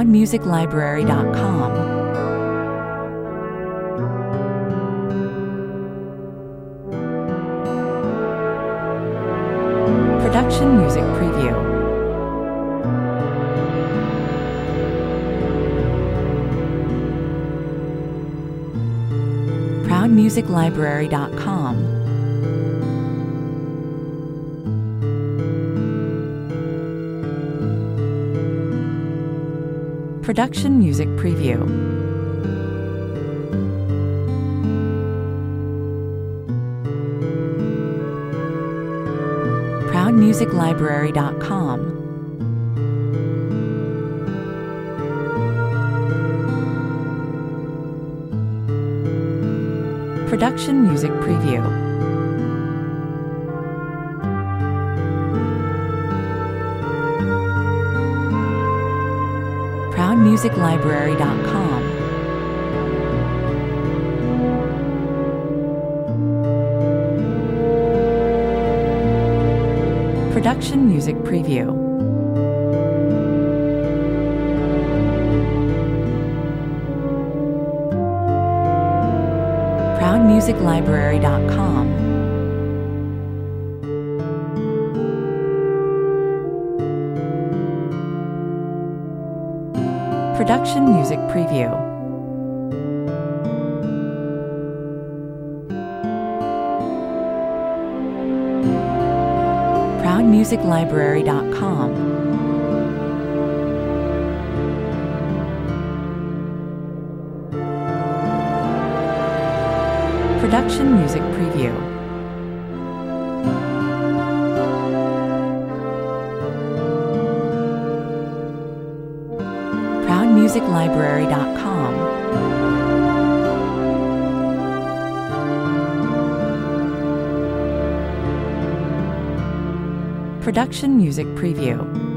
ProudMusicLibrary.com. Production Music Preview. ProudMusicLibrary.com. Production Music Preview. ProudMusicLibrary.com. Production Music Preview. ProudMusicLibrary.com. Production Music Preview. ProudMusicLibrary.com. Production Music Preview. ProudMusicLibrary.com. Production Music Preview. ProudMusicLibrary.com. Production Music Preview.